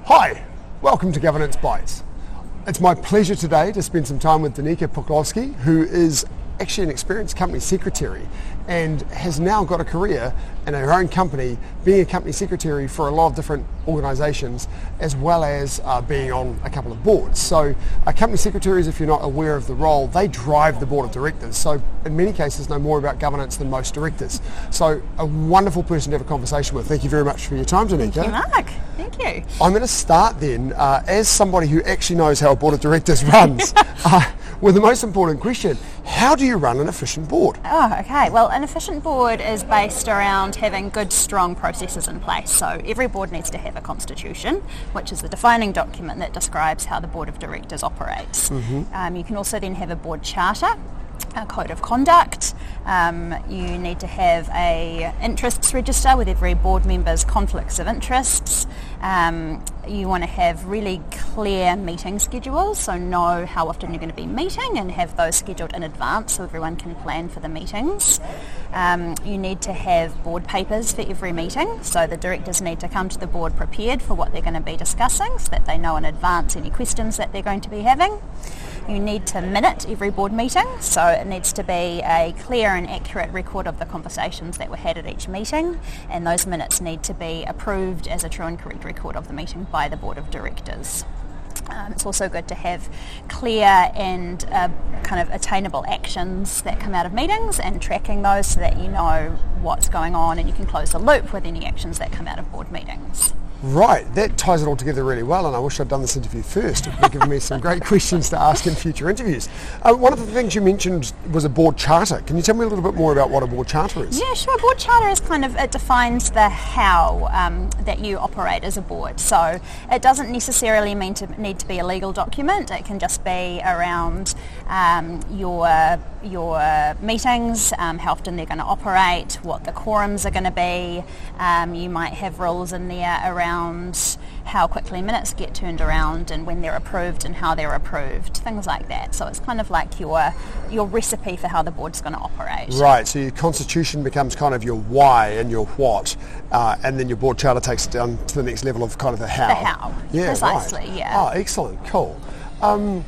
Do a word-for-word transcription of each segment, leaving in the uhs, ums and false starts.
Hi, welcome to Governance Bites. It's my pleasure today to spend some time with Danica Poklovski, who is actually an experienced company secretary and has now got a career in her own company, being a company secretary for a lot of different organisations, as well as uh, being on a couple of boards. So uh, company secretaries, if you're not aware of the role, they drive the board of directors. So in many cases know more about governance than most directors. So a wonderful person to have a conversation with. Thank you very much for your time, Danica. Thank you, Mark. Thank you. I'm going to start then, uh, as somebody who actually knows how a board of directors runs, uh, with the most important question: how do you run an efficient board? Oh, okay. Well, an efficient board is based around having good, strong processes in place. So every board needs to have a constitution, which is the defining document that describes how the board of directors operates. Mm-hmm. Um, you can also then have a board charter, a code of conduct. Um, you need to have a interests register with every board member's conflicts of interests. Um, you want to have really clear meeting schedules, so know how often you're going to be meeting and have those scheduled in advance so everyone can plan for the meetings. Um, you need to have board papers for every meeting, so the directors need to come to the board prepared for what they're going to be discussing so that they know in advance any questions that they're going to be having. You need to minute every board meeting, so it needs to be a clear and accurate record of the conversations that were had at each meeting, and those minutes need to be approved as a true and correct record of the meeting by the board of directors. Um, it's also good to have clear and uh, kind of attainable actions that come out of meetings and tracking those so that you know what's going on and you can close the loop with any actions that come out of board meetings. Right, that ties it all together really well, and I wish I'd done this interview first. It would have given me some great questions to ask in future interviews. Uh, one of the things you mentioned was a board charter. Can you tell me a little bit more about what a board charter is? Yeah, sure. Board charter is kind of, it defines the how um, that you operate as a board. So it doesn't necessarily mean to need to be a legal document. It can just be around um, your your meetings, um, how often they're going to operate, what the quorums are going to be. Um, you might have rules in there around how quickly minutes get turned around and when they're approved and how they're approved, things like that. So it's kind of like your your recipe for how the board's going to operate. Right, so your constitution becomes kind of your why and your what, uh, and then your board charter takes it down to the next level of kind of the how. The how, yeah, precisely, right. yeah. Oh, excellent, cool. Um,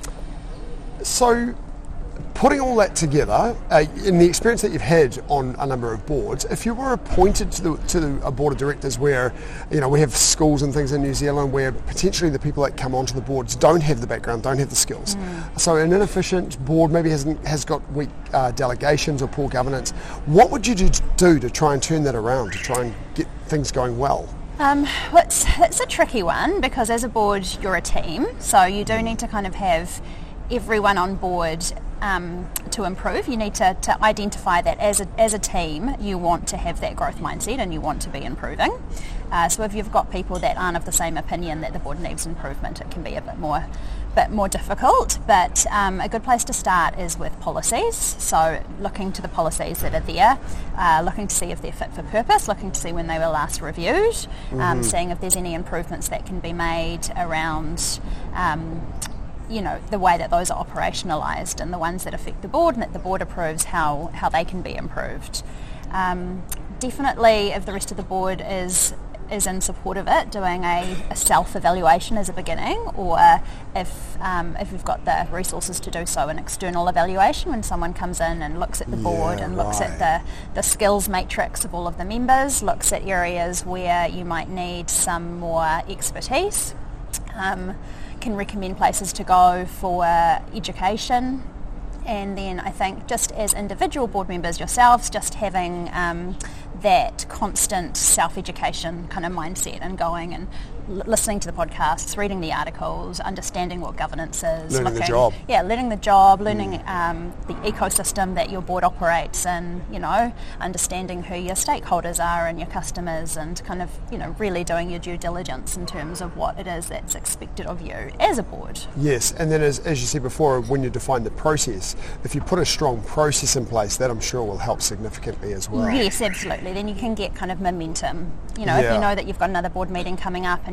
so putting all that together, uh, in the experience that you've had on a number of boards, if you were appointed to, the, to a board of directors where, you know, we have schools and things in New Zealand where potentially the people that come onto the boards don't have the background, don't have the skills. Mm. So an inefficient board maybe hasn't, has got weak uh, delegations or poor governance. What would you do, do to try and turn that around, to try and get things going well? Um, well, it's, it's a tricky one because as a board you're a team, so you do need to kind of have everyone on board um, to improve. You need to, to identify that as a, as a team you want to have that growth mindset and you want to be improving. Uh, so if you've got people that aren't of the same opinion that the board needs improvement, it can be a bit more bit more difficult, but um, a good place to start is with policies. So looking to the policies that are there, uh, looking to see if they're fit for purpose, looking to see when they were last reviewed, mm-hmm. um, seeing if there's any improvements that can be made around um, you know, the way that those are operationalised and the ones that affect the board and that the board approves, how, how they can be improved. Um, definitely if the rest of the board is is in support of it, doing a, a self-evaluation as a beginning, or if um, if we've got the resources to do so, an external evaluation when someone comes in and looks at the board yeah, and looks right. at the, the skills matrix of all of the members, looks at areas where you might need some more expertise. Um, can recommend places to go for education, and then I think just as individual board members yourselves, just having um, that constant self-education kind of mindset and going and l- listening to the podcasts, reading the articles, understanding what governance is. Learning looking, the job. Yeah, learning the job, learning mm. um, the ecosystem that your board operates in, you know, understanding who your stakeholders are and your customers, and kind of, you know, really doing your due diligence in terms of what it is that's expected of you as a board. Yes, and then as, as you said before, when you define the process, if you put a strong process in place, that I'm sure will help significantly as well. Yes, absolutely. Then you can get kind of momentum. You know, Yeah. if you know that you've got another board meeting coming up and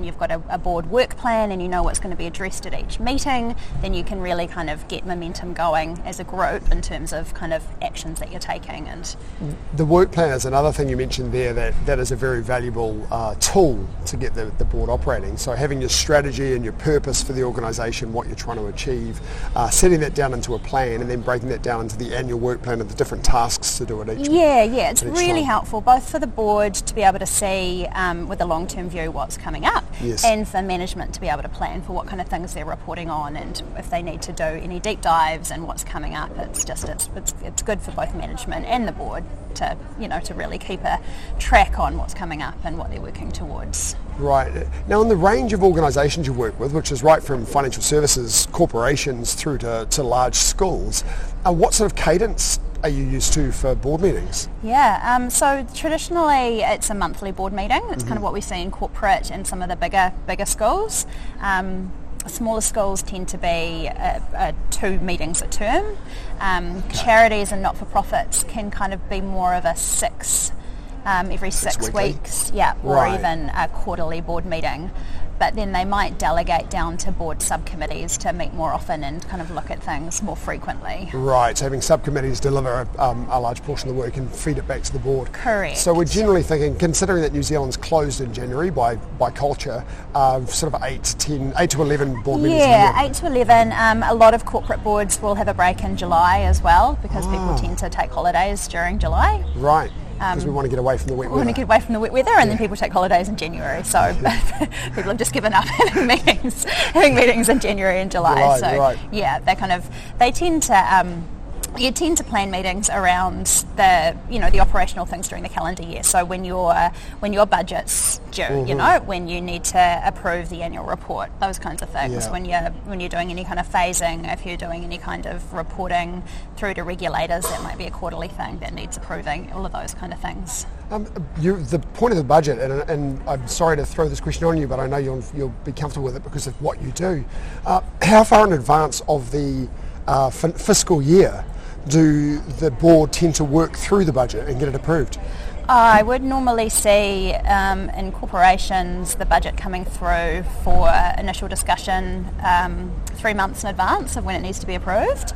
you've got a, a board work plan and you know what's going to be addressed at each meeting, then you can really kind of get momentum going as a group in terms of kind of actions that you're taking. And the work plan is another thing you mentioned there that, that is a very valuable uh, tool to get the, the board operating. So having your strategy and your purpose for the organisation, what you're trying to achieve, uh, setting that down into a plan and then breaking that down into the annual work plan of the different tasks to do it each Yeah, yeah, it's each really time. helpful both for the board to be able to see um, with a long-term view what's coming up, Yes. and for management to be able to plan for what kind of things they're reporting on, and if they need to do any deep dives and what's coming up. It's just it's it's, it's good for both management and the board to you know to really keep a track on what's coming up and what they're working towards. Right. Now, in the range of organisations you work with, which is right from financial services corporations through to, to large schools, uh, what sort of cadence are you used to for board meetings? Yeah, um, so traditionally it's a monthly board meeting. It's mm-hmm. kind of what we see in corporate and some of the bigger bigger schools. Um, smaller schools tend to be uh, uh, two meetings a term. Um, okay. Charities and not-for-profits can kind of be more of a six Um, every six, six weeks, yeah, or right. even a quarterly board meeting. But then they might delegate down to board subcommittees to meet more often and kind of look at things more frequently. Right, so having subcommittees deliver a, um, a large portion of the work and feed it back to the board. Correct. So we're generally thinking, considering that New Zealand's closed in January by, by culture, uh, sort of eight to ten, eight to eleven board meetings a year. Yeah, eight to eleven. Um, a lot of corporate boards will have a break in July as well, because ah. people tend to take holidays during July. Right. Because um, we want to get away from the wet we weather. We want to get away from the wet weather, and yeah. then people take holidays in January. So people have just given up having meetings, having meetings in January and July. Right, so right. yeah, they kind of they tend to um, you tend to plan meetings around the you know the operational things during the calendar year. So when your when your budget's due, mm-hmm. you know, when you need to approve the annual report, those kinds of things. Yeah. When you're when you're doing any kind of phasing, if you're doing any kind of reporting through to regulators, that might be a quarterly thing that needs approving. All of those kind of things. Um, you, the point of the budget, and, and I'm sorry to throw this question on you, but I know you'll, you'll be comfortable with it because of what you do. Uh, how far in advance of the uh, f- fiscal year do the board tend to work through the budget and get it approved? I would normally see um, in corporations the budget coming through for initial discussion um, three months in advance of when it needs to be approved.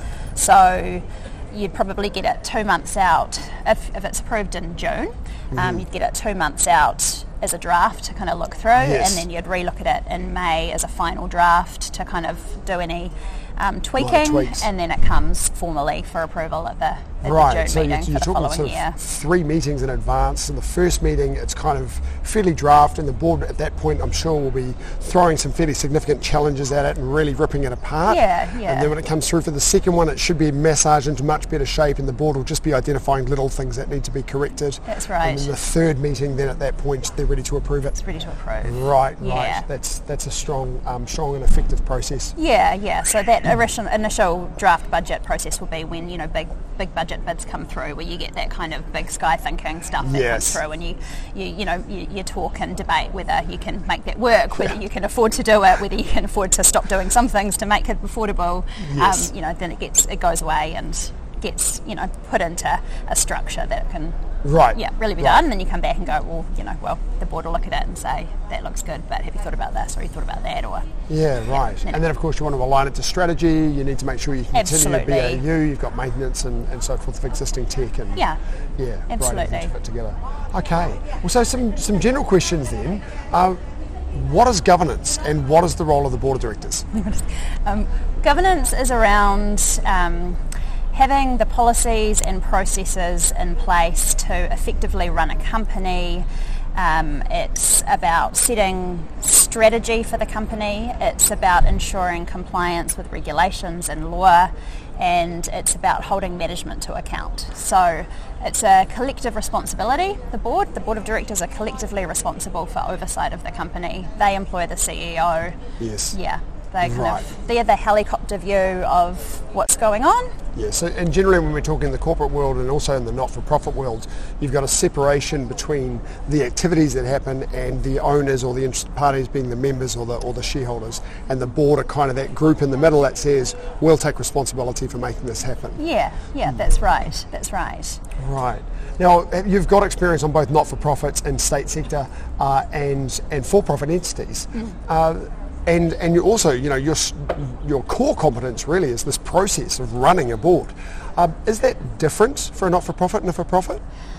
So you'd probably get it two months out. If, if it's approved in June, mm-hmm. um, you'd get it two months out as a draft to kind of look through, yes. and then you'd relook at it in May as a final draft to kind of do any um, tweaking, and then it comes formally for approval at the, at right. the June so meeting you're, you're for the talking following sort year. Of three meetings in advance. In the first meeting, it's kind of fairly draft, and the board at that point, I'm sure, will be throwing some fairly significant challenges at it and really ripping it apart. Yeah, yeah. And then when it comes through for the second one, it should be massaged into much better shape, and the board will just be identifying little things that need to be corrected. That's right. And then the third meeting, then at that point, they're ready to approve it. It's ready to approve. Right, yeah. right. That's that's a strong, um, strong and effective process. Yeah, yeah. So that initial, initial draft budget process will be when you know big big budget bids come through, where you get that kind of big sky thinking stuff that yes. comes through, and you you, you know you, you talk and debate whether you can make that work, whether you can afford to do it, whether you can afford to stop doing some things to make it affordable. Yes. Um, you know, then it gets it goes away and gets you know put into a structure that can. Right. Yeah, really be right. done. And then you come back and go, well, you know, well, the board will look at it and say, that looks good, but have you thought about this or have you thought about that? Or Yeah, right. Yeah, and then, of course, you want to align it to strategy. You need to make sure you continue Absolutely. B A U. You've got maintenance and, and so forth of existing tech. And Yeah, yeah, absolutely. Right, everything to fit together. Okay. Well, so some, some general questions then. Uh, what is governance and what is the role of the board of directors? um, governance is around um, having the policies and processes in place to effectively run a company. Um, it's about setting strategy for the company. It's about ensuring compliance with regulations and law, and it's about holding management to account. So it's a collective responsibility. The board, the board of directors are collectively responsible for oversight of the company. They employ the C E O. Yes. Yeah. They kind Right. of, they're the helicopter view of what's going on. Yeah, so and generally when we're talking the corporate world and also in the not-for-profit world, you've got a separation between the activities that happen and the owners or the interested parties being the members or the or the shareholders, and the board are kind of that group in the middle that says, we'll take responsibility for making this happen. Yeah, yeah, that's right, that's right. Right. Now, you've got experience on both not-for-profits and state sector uh, and and for-profit entities. Mm. Uh, And and you also, you know, your your core competence really is this process of running a board. Um, is that different for a not-for-profit and a for-profit?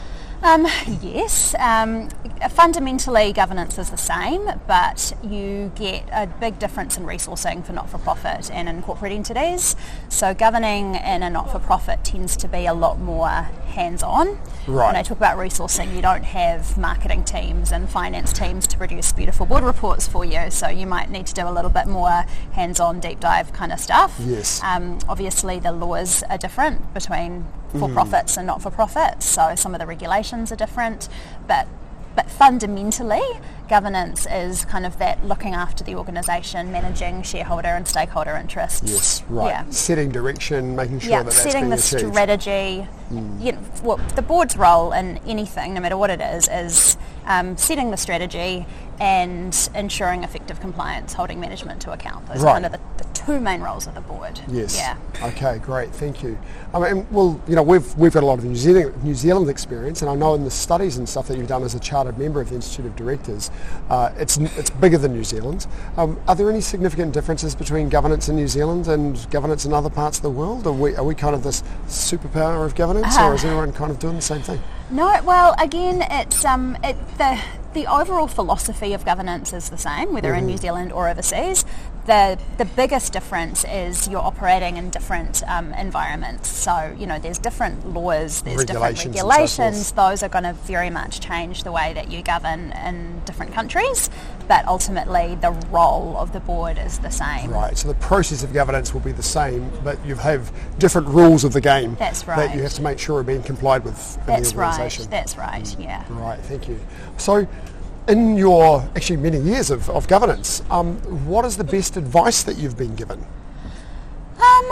Um, yes, um, fundamentally governance is the same, but you get a big difference in resourcing for not-for-profit and in corporate entities. So governing in a not-for-profit tends to be a lot more hands-on. Right. When I talk about resourcing, you don't have marketing teams and finance teams to produce beautiful board reports for you, so you might need to do a little bit more hands-on deep dive kind of stuff. Yes. Um, obviously the laws are different between for-profits mm. and not-for-profits, so some of the regulations are different, but but fundamentally governance is kind of that looking after the organisation, managing shareholder and stakeholder interests. Yes, right. Yeah. Setting direction, making sure yeah, that that's setting being the achieved. strategy. Mm. You know, well, the board's role in anything, no matter what it is, is um, setting the strategy and ensuring effective compliance, holding management to account. Those Right. are kind of the, the two main roles of the board. Yes. Yeah. Okay, great. Thank you. I mean, well, you know, we've we've got a lot of New Zealand New Zealand experience, and I know in the studies and stuff that you've done as a chartered member of the Institute of Directors, uh, it's it's bigger than New Zealand. Um, are there any significant differences between governance in New Zealand and governance in other parts of the world? Are we are we kind of this superpower of governance, Uh-huh. or is everyone kind of doing the same thing? No, well, again, it's um, it, the the overall philosophy of governance is the same, whether mm-hmm. in New Zealand or overseas. The the biggest difference is you're operating in different um, environments. So, you know, there's different laws, there's Regulations different regulations. So those are going to very much change the way that you govern in different countries. But ultimately, the role of the board is the same. Right, so the process of governance will be the same, but you have different rules of the game. That's right. That you have to make sure are being complied with in That's the right, organisation. that's right, yeah. Right, thank you. So, in your actually many years of, of governance, um, what is the best advice that you've been given? Um,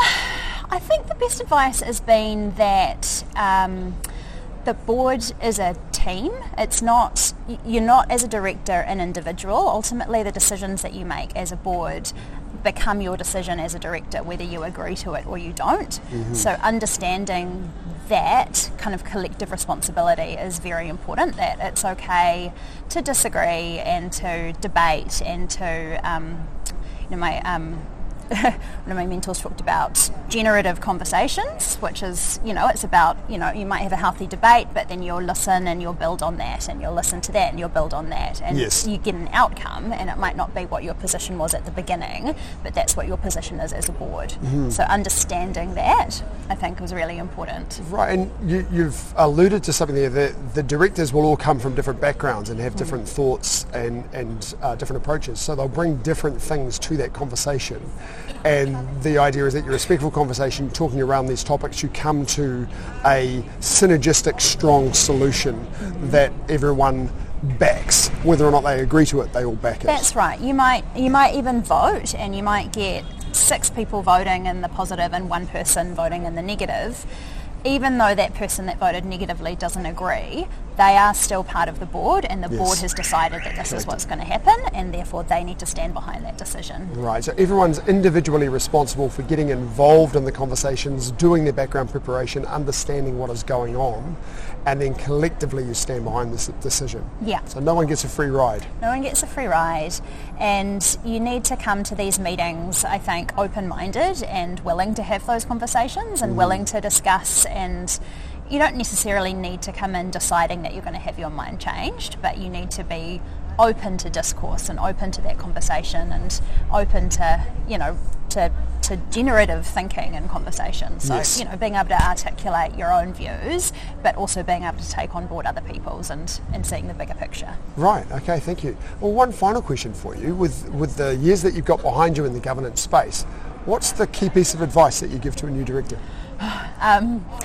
I think the best advice has been that um, the board is a team. It's not, you're not as a director an individual. Ultimately, the decisions that you make as a board become your decision as a director, whether you agree to it or you don't. Mm-hmm. So understanding that kind of collective responsibility is very important, that it's okay to disagree and to debate and to, um, you know, my um, one of my mentors talked about generative conversations, which is, you know, it's about, you know, you might have a healthy debate, but then you'll listen and you'll build on that, and you'll listen to that and you'll build on that, and yes. you get an outcome, and it might not be what your position was at the beginning, but that's what your position is as a board. Mm-hmm. So understanding that, I think, was really important. Right, and you, you've alluded to something there, that the directors will all come from different backgrounds and have different mm. thoughts and, and uh, different approaches, so they'll bring different things to that conversation. And the idea is that you're a respectful conversation, talking around these topics, you come to a synergistic, strong solution mm-hmm. that everyone backs. Whether or not they agree to it, they all back it. That's right. You might you might even vote, and you might get six people voting in the positive and one person voting in the negative. Even though that person that voted negatively doesn't agree, they are still part of the board, and the yes. board has decided that this Correct. Is what's going to happen, and therefore they need to stand behind that decision. Right, so everyone's individually responsible for getting involved in the conversations, doing their background preparation, understanding what is going on, and then collectively you stand behind this decision. Yeah. So no one gets a free ride. No one gets a free ride, and you need to come to these meetings, I think, open-minded and willing to have those conversations and mm. willing to discuss. And you don't necessarily need to come in deciding that you're going to have your mind changed, but you need to be open to discourse and open to that conversation and open to, you know, to to generative thinking and conversation. So, yes. you know, being able to articulate your own views, but also being able to take on board other people's and, and seeing the bigger picture. Right, okay, thank you. Well, one final question for you. With, with the years that you've got behind you in the governance space, what's the key piece of advice that you give to a new director? Um,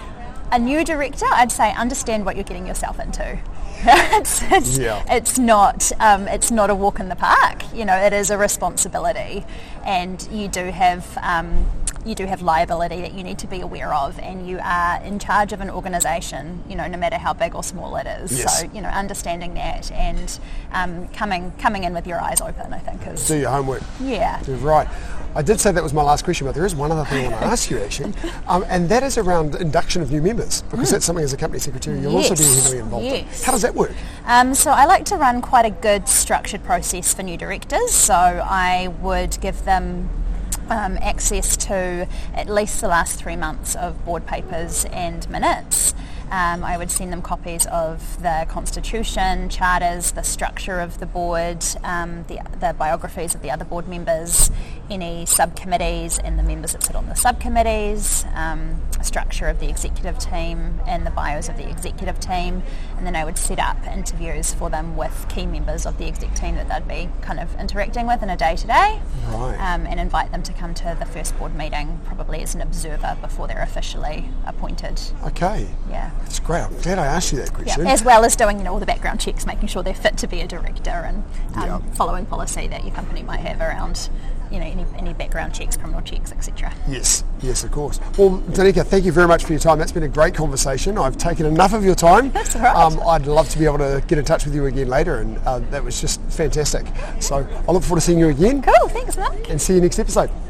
a new director, I'd say understand what you're getting yourself into. it's it's, yeah. it's not um, it's not a walk in the park. You know, it is a responsibility, and you do have um, you do have liability that you need to be aware of, and you are in charge of an organisation. You know, no matter how big or small it is. Yes. So you know, understanding that and um, coming coming in with your eyes open, I think is do your homework. Yeah, You're right. I did say that was my last question, but there is one other thing I want to ask you actually, um, and that is around induction of new members, because mm. that's something as a company secretary you'll yes. also be heavily involved yes. in. How does that work? Um, so I like to run quite a good structured process for new directors. So I would give them um, access to at least the last three months of board papers and minutes. Um, I would send them copies of the constitution, charters, the structure of the board, um, the, the biographies of the other board members, any subcommittees and the members that sit on the subcommittees, um, structure of the executive team and the bios of the executive team, and then I would set up interviews for them with key members of the exec team that they'd be kind of interacting with in a day-to-day, right. um, and invite them to come to the first board meeting probably as an observer before they're officially appointed. Okay. Yeah. That's great. I'm glad I asked you that question. Yeah. As well as doing, you know, all the background checks, making sure they're fit to be a director, and um, yeah. following policy that your company might have around, you know, any, any background checks, criminal checks, et cetera. Yes, yes, of course. Well, Danica, thank you very much for your time. That's been a great conversation. I've taken enough of your time. That's all right. Um, I'd love to be able to get in touch with you again later, and uh, that was just fantastic. So I look forward to seeing you again. Cool, thanks, Mark. And see you next episode.